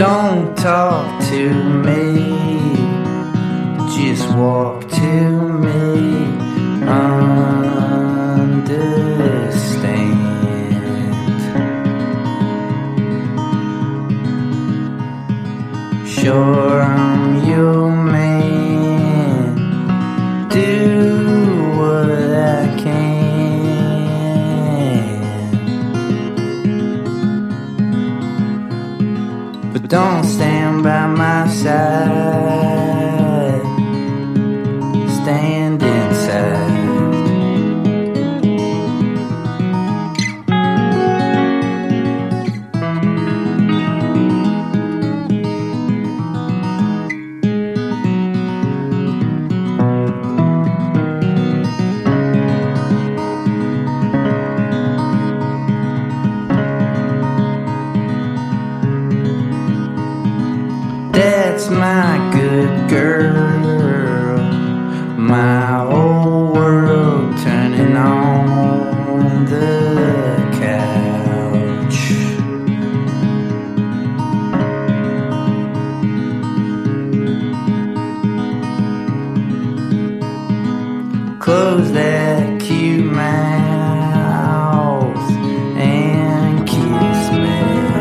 Don't talk to me, just walk to me. Understand. Sure, I'm your man. Do what I can, but don't stand by my side. Stand inside. That's my good girl, my whole world turning on the couch. Close that cute mouth and kiss me.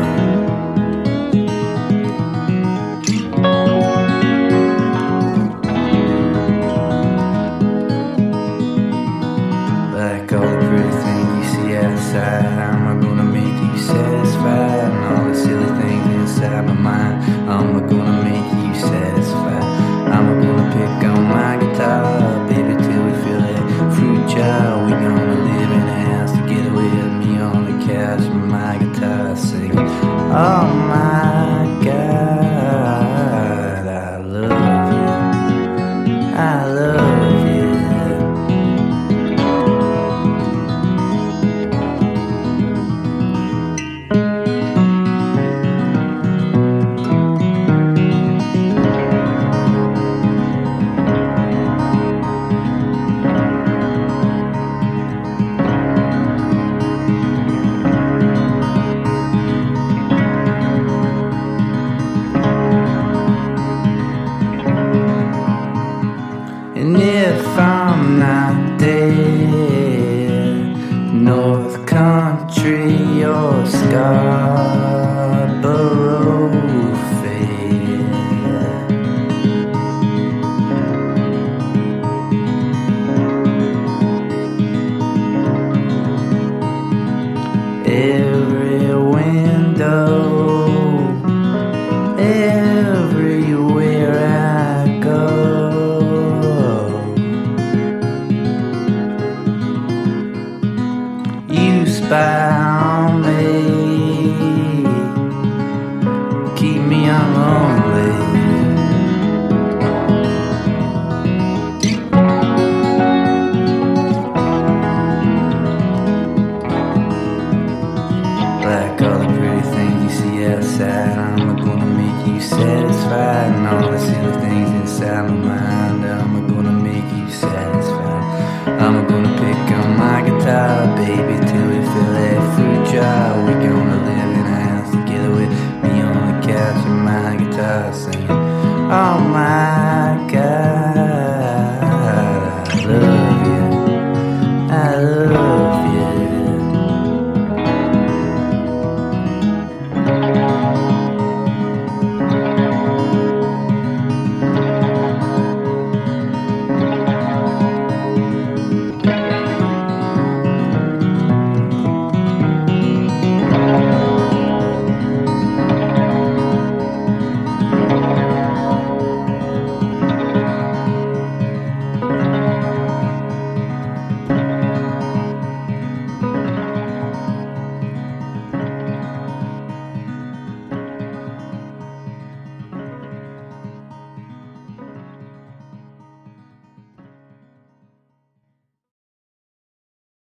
Like all the pretty things you see outside, I'm gonna make you satisfied. And all the silly things inside my mind, I'm gonna make you satisfied. I'm gonna pick on my guitar, baby, till we feel that fruit jar. We gonna live in a house together with me on the couch with my guitar singing. Oh my God, I love you, I love you. And if I'm not there, North Country or Scarborough Fair, every window, everywhere I go, you spy on me, keep me unlonely. Like all the pretty things you see outside, I'm gonna make you satisfied. And all the silly things inside my mind, I'm gonna make you satisfied. I'm gonna pick on my guitar, baby,